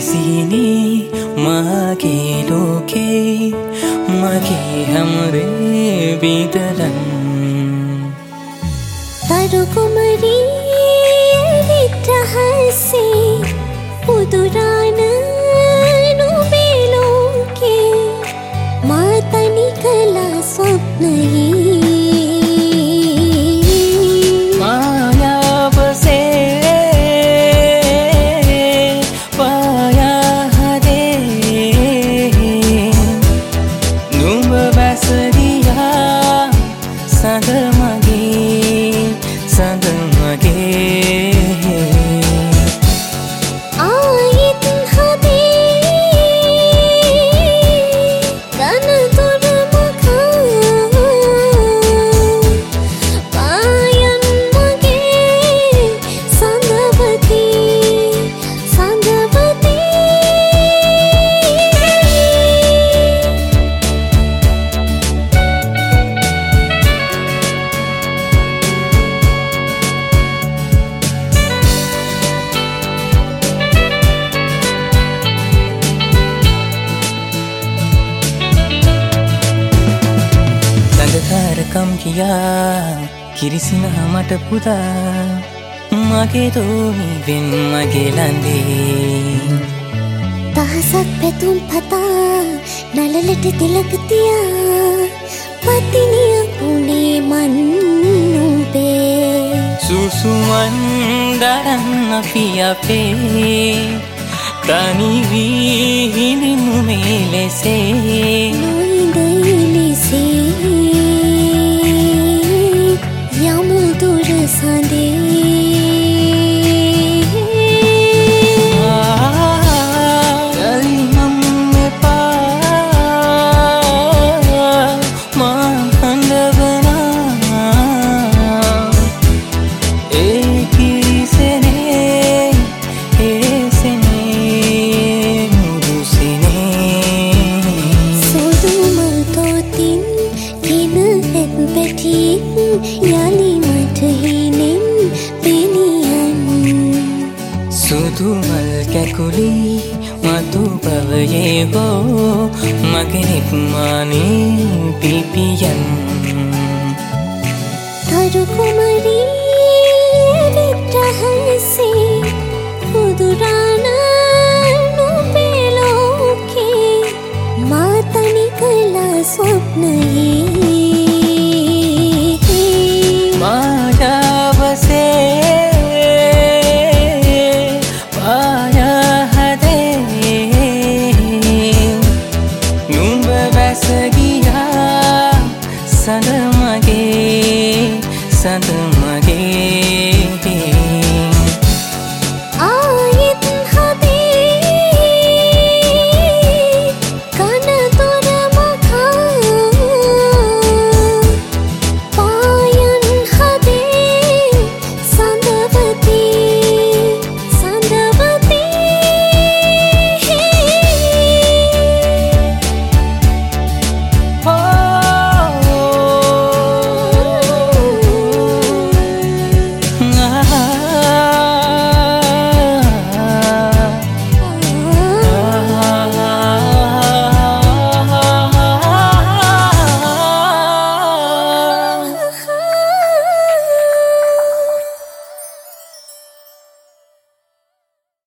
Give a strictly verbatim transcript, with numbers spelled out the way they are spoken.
කිරිසිනේ මාගේ ලෝකේ මගේ හැමරේ විතරන් තරු කුමරී විතරහසේ උදුරාන නුඹේ ලෝකේ මා තනි කළා ස්වප්නයේ කම් කියා කිරිසින මට පුදා මගේ දෝනිවෙන් මගේ ලන්දේ දහසක් පැතුම් පතා නලලට තිලක තියා පතිනිය පුනේ මන් නුඹේ සුසුමන් දරන්න අපි අපේ තනි වී හිඳිමු මේ ලෙසේ නොඉඳ එලෙසේ සුදුමල් කැකුලි මතු බවයේ හෝ මගෙනෙක් මානේ පිපියන් තරු කුමරී